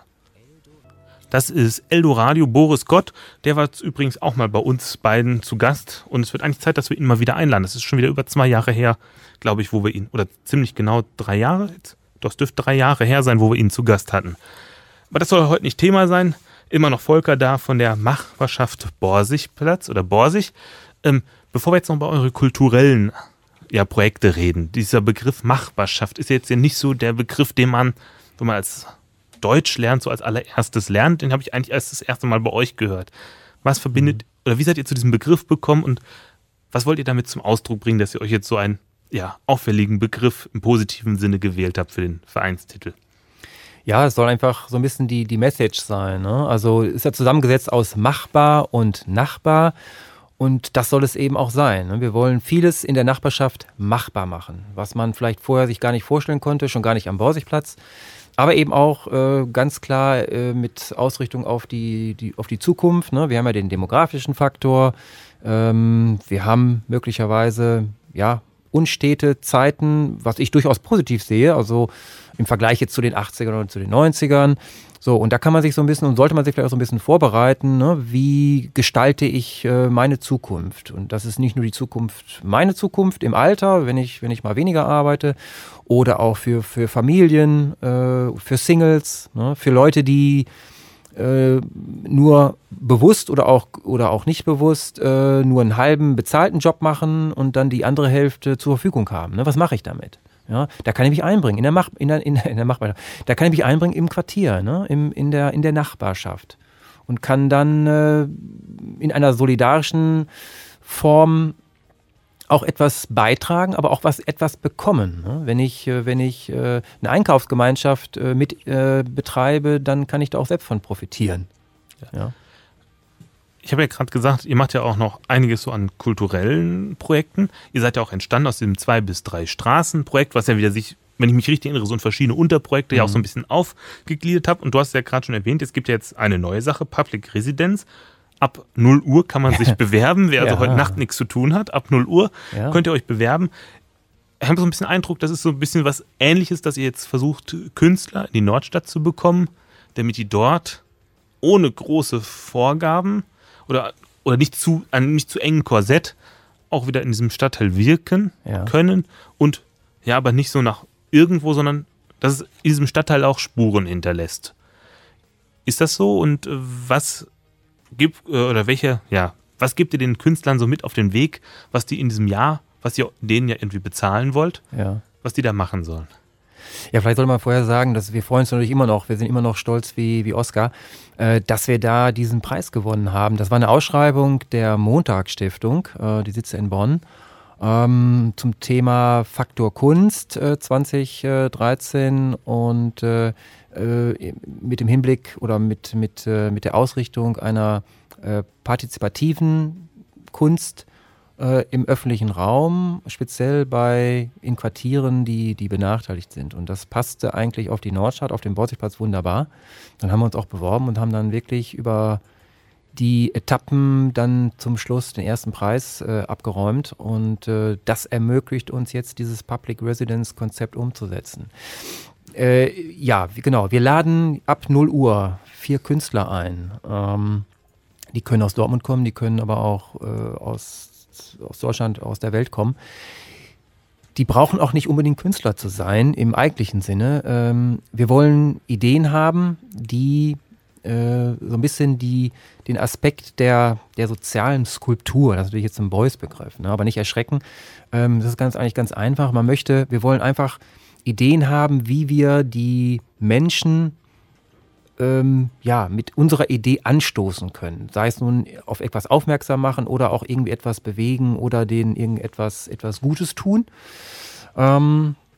Das ist Eldoradio Boris Gott, der war übrigens auch mal bei uns beiden zu Gast und es wird eigentlich Zeit, dass wir ihn mal wieder einladen. Das ist schon wieder über 2 Jahre her, glaube ich, wo wir ihn, oder ziemlich genau 3 Jahre jetzt, doch es dürfte 3 Jahre her sein, wo wir ihn zu Gast hatten. Aber das soll heute nicht Thema sein. Immer noch Volker da von der Machbarschaft Borsigplatz oder Borsig. Bevor wir jetzt noch über eure kulturellen Projekte reden, dieser Begriff Machbarschaft ist jetzt ja nicht so der Begriff, den man, wenn man als Deutsch lernt, so als allererstes lernt, den habe ich eigentlich erst das erste Mal bei euch gehört. Was verbindet, oder wie seid ihr zu diesem Begriff gekommen und was wollt ihr damit zum Ausdruck bringen, dass ihr euch jetzt so einen auffälligen Begriff im positiven Sinne gewählt habt für den Vereinstitel? Ja, es soll einfach so ein bisschen die Message sein, ne? Also ist ja zusammengesetzt aus machbar und Nachbar und das soll es eben auch sein, ne? Wir wollen vieles in der Nachbarschaft machbar machen, was man vielleicht vorher sich gar nicht vorstellen konnte, schon gar nicht am Borsigplatz, aber eben auch ganz klar mit Ausrichtung auf die Zukunft, ne? Wir haben ja den demografischen Faktor, wir haben möglicherweise, unstete Zeiten, was ich durchaus positiv sehe, also im Vergleich jetzt zu den 80ern oder zu den 90ern. So, und da kann man sich so ein bisschen und sollte man sich vielleicht auch so ein bisschen vorbereiten, ne? Wie gestalte ich meine Zukunft? Und das ist nicht nur meine Zukunft im Alter, wenn ich mal weniger arbeite, oder auch für Familien, für Singles, ne? Für Leute, die nur bewusst oder auch nicht bewusst nur einen halben bezahlten Job machen und dann die andere Hälfte zur Verfügung haben. Ne? Was mache ich damit? Ja, da kann ich mich einbringen in der Machbarschaft. Da kann ich mich einbringen im Quartier, ne? in der Nachbarschaft und kann dann in einer solidarischen Form auch etwas beitragen, aber auch etwas bekommen. Ne? Wenn ich eine Einkaufsgemeinschaft betreibe, dann kann ich da auch selbst von profitieren. Ja. Ich habe ja gerade gesagt, ihr macht ja auch noch einiges so an kulturellen Projekten. Ihr seid ja auch entstanden aus dem 2 bis 3 Straßen-Projekt, was ja wieder sich, wenn ich mich richtig erinnere, so in verschiedene Unterprojekte ja auch so ein bisschen aufgegliedert habt. Und du hast ja gerade schon erwähnt, es gibt ja jetzt eine neue Sache, Public Residence. Ab 0 Uhr kann man sich bewerben. Wer also heute Nacht nichts zu tun hat, ab 0 Uhr könnt ihr euch bewerben. Ich habe so ein bisschen Eindruck, das ist so ein bisschen was Ähnliches, dass ihr jetzt versucht, Künstler in die Nordstadt zu bekommen, damit die dort ohne große Vorgaben oder nicht zu engen Korsett auch wieder in diesem Stadtteil wirken können und aber nicht so nach irgendwo, sondern dass es in diesem Stadtteil auch Spuren hinterlässt. Ist das so und was gibt ihr den Künstlern so mit auf den Weg, was die in diesem Jahr, was ihr denen ja irgendwie bezahlen wollt, was die da machen sollen? Ja, vielleicht sollte man vorher sagen, dass wir freuen uns natürlich immer noch, wir sind immer noch stolz wie Oskar, dass wir da diesen Preis gewonnen haben. Das war eine Ausschreibung der Montag-Stiftung, die sitzt in Bonn, zum Thema Faktor Kunst 2013 und mit dem Hinblick oder mit der Ausrichtung einer partizipativen Kunst im öffentlichen Raum, speziell in Quartieren, die benachteiligt sind. Und das passte eigentlich auf die Nordstadt, auf den Borsigplatz wunderbar. Dann haben wir uns auch beworben und haben dann wirklich über die Etappen dann zum Schluss den ersten Preis abgeräumt. Und das ermöglicht uns jetzt, dieses Public Residence Konzept umzusetzen. Genau. Wir laden ab 0 Uhr 4 Künstler ein. Die können aus Dortmund kommen, die können aber auch aus Deutschland, aus der Welt kommen. Die brauchen auch nicht unbedingt Künstler zu sein, im eigentlichen Sinne. Wir wollen Ideen haben, die so ein bisschen den Aspekt der sozialen Skulptur, das ist natürlich jetzt ein Beuys-Begriff, ne, aber nicht erschrecken. Das ist eigentlich ganz einfach. Wir wollen einfach Ideen haben, wie wir die Menschen mit unserer Idee anstoßen können. Sei es nun auf etwas aufmerksam machen oder auch irgendwie etwas bewegen oder denen etwas Gutes tun.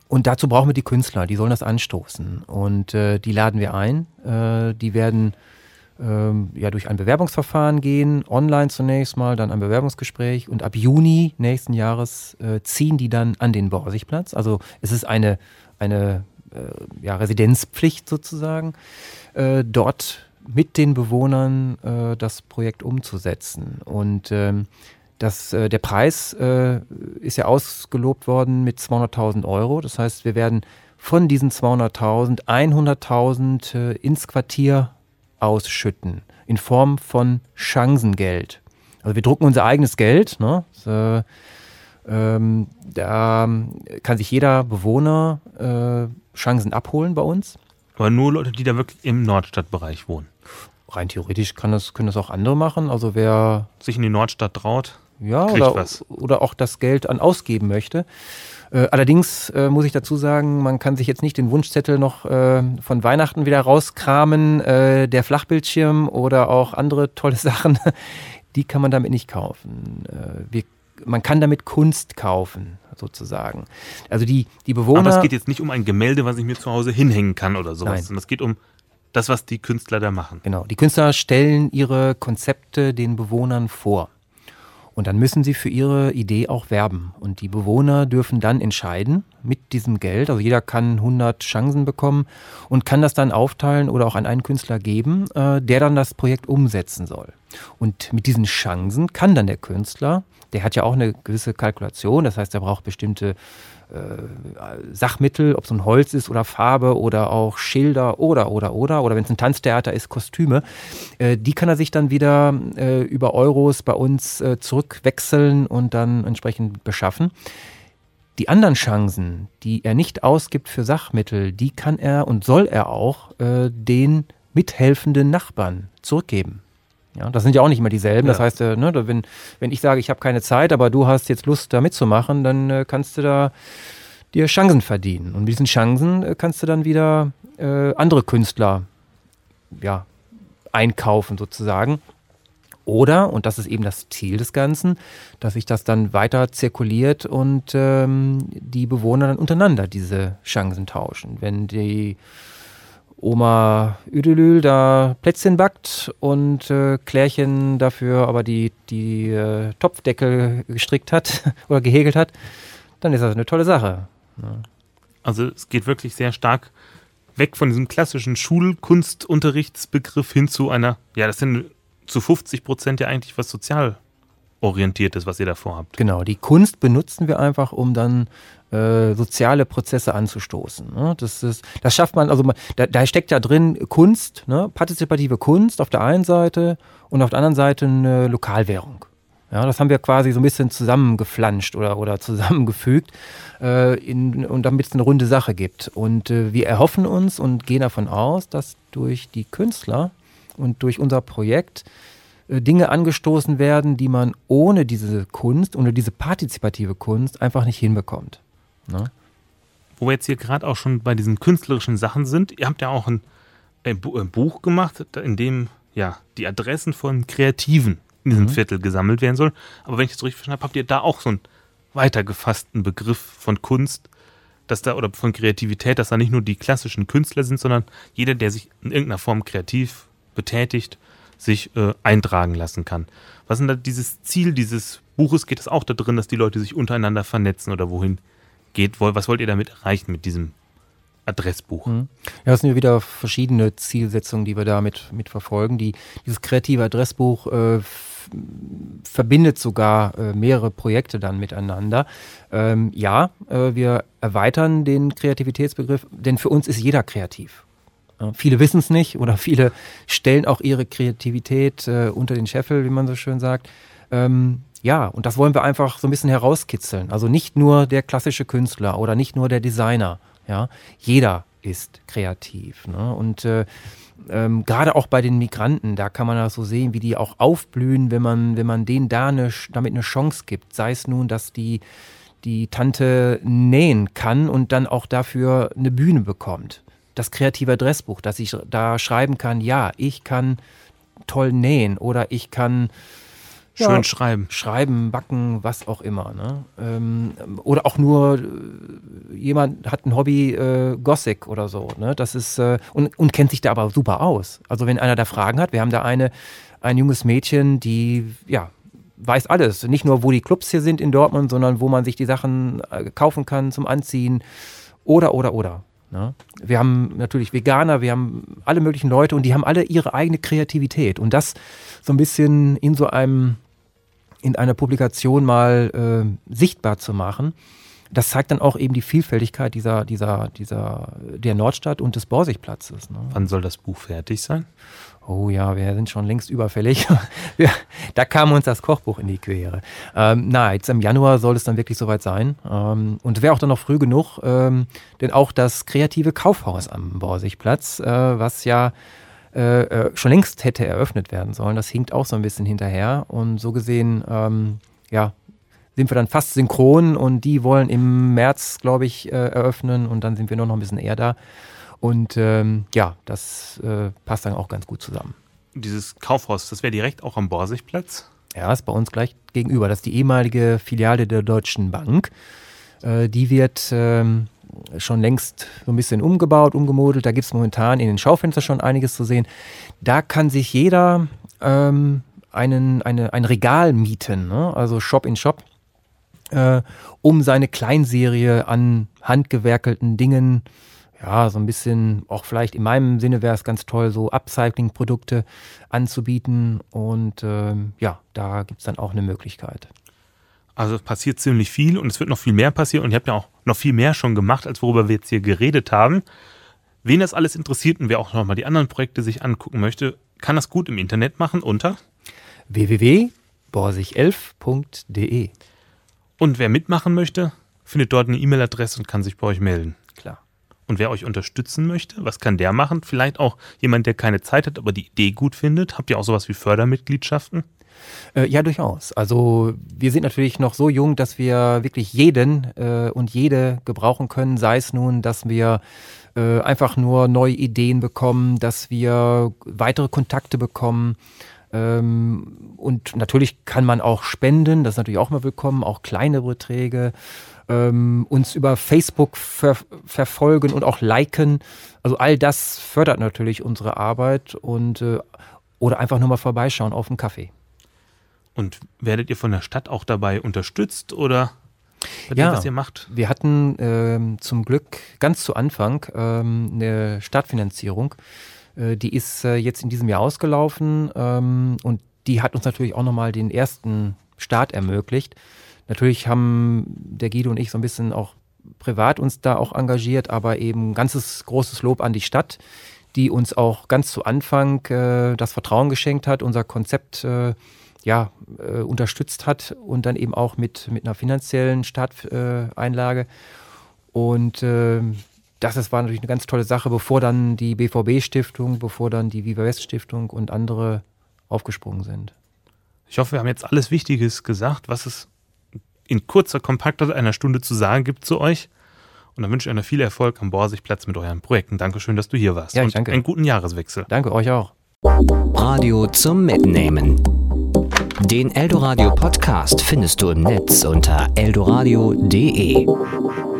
Und dazu brauchen wir die Künstler, die sollen das anstoßen. Und die laden wir ein. Die werden durch ein Bewerbungsverfahren gehen, online zunächst mal, dann ein Bewerbungsgespräch. Und ab Juni nächsten Jahres ziehen die dann an den Borsigplatz. Also es ist eine Residenzpflicht sozusagen, dort mit den Bewohnern das Projekt umzusetzen. Und der Preis ist ja ausgelobt worden mit 200.000 Euro. Das heißt, wir werden von diesen 200.000 100.000 ins Quartier ausschütten in Form von Chancengeld. Also wir drucken unser eigenes Geld. Ne? Da kann sich jeder Bewohner Chancen abholen bei uns. Aber nur Leute, die da wirklich im Nordstadtbereich wohnen. Rein theoretisch können das auch andere machen. Also wer sich in die Nordstadt traut, oder auch das Geld ausgeben möchte. Allerdings muss ich dazu sagen, man kann sich jetzt nicht den Wunschzettel noch von Weihnachten wieder rauskramen. Der Flachbildschirm oder auch andere tolle Sachen, die kann man damit nicht kaufen. Man kann damit Kunst kaufen, sozusagen. Also die Bewohner... Aber es geht jetzt nicht um ein Gemälde, was ich mir zu Hause hinhängen kann oder sowas. Nein. Sondern es geht um das, was die Künstler da machen. Genau, die Künstler stellen ihre Konzepte den Bewohnern vor. Und dann müssen sie für ihre Idee auch werben. Und die Bewohner dürfen dann entscheiden mit diesem Geld. Also jeder kann 100 Chancen bekommen und kann das dann aufteilen oder auch an einen Künstler geben, der dann das Projekt umsetzen soll. Und mit diesen Chancen kann dann der Künstler, der hat ja auch eine gewisse Kalkulation, das heißt, er braucht bestimmte Sachmittel, ob es ein Holz ist oder Farbe oder auch Schilder oder wenn es ein Tanztheater ist, Kostüme, die kann er sich dann wieder über Euros bei uns zurückwechseln und dann entsprechend beschaffen. Die anderen Chancen, die er nicht ausgibt für Sachmittel, die kann er und soll er auch den mithelfenden Nachbarn zurückgeben. Ja, das sind ja auch nicht immer dieselben. Das heißt, wenn ich sage, ich habe keine Zeit, aber du hast jetzt Lust, da mitzumachen, dann kannst du da dir Chancen verdienen. Und mit diesen Chancen kannst du dann wieder andere Künstler einkaufen sozusagen. Oder, und das ist eben das Ziel des Ganzen, dass sich das dann weiter zirkuliert und die Bewohner dann untereinander diese Chancen tauschen. Wenn die Oma Üdelül da Plätzchen backt und Klärchen dafür aber die Topfdeckel gestrickt hat oder gehäkelt hat, dann ist das eine tolle Sache. Ja. Also es geht wirklich sehr stark weg von diesem klassischen Schulkunstunterrichtsbegriff hin zu einer, das sind zu 50% ja eigentlich was sozial orientiertes, was ihr da vorhabt. Genau, die Kunst benutzen wir einfach, um dann soziale Prozesse anzustoßen. Ne? Das schafft man, also da steckt ja drin Kunst, ne? Partizipative Kunst auf der einen Seite und auf der anderen Seite eine Lokalwährung. Ja, das haben wir quasi so ein bisschen zusammengeflanscht oder zusammengefügt, und damit es eine runde Sache gibt. Und wir erhoffen uns und gehen davon aus, dass durch die Künstler und durch unser Projekt Dinge angestoßen werden, die man ohne diese Kunst, ohne diese partizipative Kunst einfach nicht hinbekommt. Ne? Wo wir jetzt hier gerade auch schon bei diesen künstlerischen Sachen sind, ihr habt ja auch ein Buch gemacht, in dem die Adressen von Kreativen in diesem Viertel gesammelt werden sollen. Aber wenn ich das richtig verstanden habe, habt ihr da auch so einen weitergefassten Begriff von Kunst, oder von Kreativität, dass da nicht nur die klassischen Künstler sind, sondern jeder, der sich in irgendeiner Form kreativ betätigt, sich eintragen lassen kann. Was ist denn da dieses Ziel dieses Buches? Geht es auch da drin, dass die Leute sich untereinander vernetzen oder wohin geht? Was wollt ihr damit erreichen mit diesem Adressbuch? Ja, das sind ja wieder verschiedene Zielsetzungen, die wir da mit verfolgen. Dieses kreative Adressbuch verbindet sogar mehrere Projekte dann miteinander. Wir erweitern den Kreativitätsbegriff, denn für uns ist jeder kreativ. Viele wissen es nicht oder viele stellen auch ihre Kreativität unter den Scheffel, wie man so schön sagt. Und das wollen wir einfach so ein bisschen herauskitzeln. Also nicht nur der klassische Künstler oder nicht nur der Designer. Ja? Jeder ist kreativ. Ne? Und gerade auch bei den Migranten, da kann man das so sehen, wie die auch aufblühen, wenn man denen damit eine Chance gibt. Sei es nun, dass die Tante nähen kann und dann auch dafür eine Bühne bekommt. Das kreative Adressbuch, dass ich da schreiben kann, ich kann toll nähen oder ich kann schön schreiben, backen, was auch immer. Ne? Oder auch nur jemand hat ein Hobby Gothic oder so, ne? Das ist und kennt sich da aber super aus. Also wenn einer da Fragen hat, wir haben da ein junges Mädchen, die weiß alles. Nicht nur, wo die Clubs hier sind in Dortmund, sondern wo man sich die Sachen kaufen kann zum Anziehen oder. Ne? Wir haben natürlich Veganer, wir haben alle möglichen Leute und die haben alle ihre eigene Kreativität. Und das so ein bisschen in einer Publikation mal sichtbar zu machen, das zeigt dann auch eben die Vielfältigkeit der Nordstadt und des Borsigplatzes. Ne? Wann soll das Buch fertig sein? Oh ja, wir sind schon längst überfällig. Da kam uns das Kochbuch in die Quere. Jetzt im Januar soll es dann wirklich soweit sein. Und wäre auch dann noch früh genug, denn auch das kreative Kaufhaus am Borsigplatz, was ja schon längst hätte eröffnet werden sollen, das hinkt auch so ein bisschen hinterher. Und so gesehen, sind wir dann fast synchron und die wollen im März, glaube ich, eröffnen und dann sind wir nur noch ein bisschen eher da. Und das passt dann auch ganz gut zusammen. Dieses Kaufhaus, das wäre direkt auch am Borsigplatz? Ja, ist bei uns gleich gegenüber. Das ist die ehemalige Filiale der Deutschen Bank. Die wird schon längst so ein bisschen umgebaut, umgemodelt. Da gibt es momentan in den Schaufenstern schon einiges zu sehen. Da kann sich jeder ein Regal mieten, ne? Also Shop in Shop, um seine Kleinserie an handgewerkelten Dingen, so ein bisschen, auch vielleicht in meinem Sinne wäre es ganz toll, so Upcycling-Produkte anzubieten. Und da gibt es dann auch eine Möglichkeit. Also es passiert ziemlich viel und es wird noch viel mehr passieren. Und ihr habt ja auch noch viel mehr schon gemacht, als worüber wir jetzt hier geredet haben. Wen das alles interessiert und wer auch nochmal die anderen Projekte sich angucken möchte, kann das gut im Internet machen unter www.borsig11.de. Und wer mitmachen möchte, findet dort eine E-Mail-Adresse und kann sich bei euch melden. Klar. Und wer euch unterstützen möchte, was kann der machen? Vielleicht auch jemand, der keine Zeit hat, aber die Idee gut findet. Habt ihr auch sowas wie Fördermitgliedschaften? Ja, durchaus. Also wir sind natürlich noch so jung, dass wir wirklich jeden und jede gebrauchen können. Sei es nun, dass wir einfach nur neue Ideen bekommen, dass wir weitere Kontakte bekommen. Und natürlich kann man auch spenden, das ist natürlich auch mal willkommen, auch kleine Beträge. Uns über Facebook verfolgen und auch liken. Also all das fördert natürlich unsere Arbeit und oder einfach nur mal vorbeischauen auf einen Kaffee. Und werdet ihr von der Stadt auch dabei unterstützt oder was ihr macht? Wir hatten zum Glück ganz zu Anfang eine Stadtfinanzierung. Die ist jetzt in diesem Jahr ausgelaufen und die hat uns natürlich auch nochmal den ersten Start ermöglicht. Natürlich haben der Guido und ich so ein bisschen auch privat uns da auch engagiert, aber eben ganzes großes Lob an die Stadt, die uns auch ganz zu Anfang das Vertrauen geschenkt hat, unser Konzept unterstützt hat und dann eben auch mit einer finanziellen Starteinlage. Und das war natürlich eine ganz tolle Sache, bevor dann die BVB-Stiftung, bevor dann die Viva West-Stiftung und andere aufgesprungen sind. Ich hoffe, wir haben jetzt alles Wichtiges gesagt, was es in kurzer Kompaktheit einer Stunde zu sagen gibt zu euch. Und dann wünsche ich euch viel Erfolg am Borsigplatz mit euren Projekten. Dankeschön, dass du hier warst. Ja, und danke. Einen guten Jahreswechsel. Danke, euch auch. Radio zum Mitnehmen. Den Eldoradio Podcast findest du im Netz unter eldoradio.de.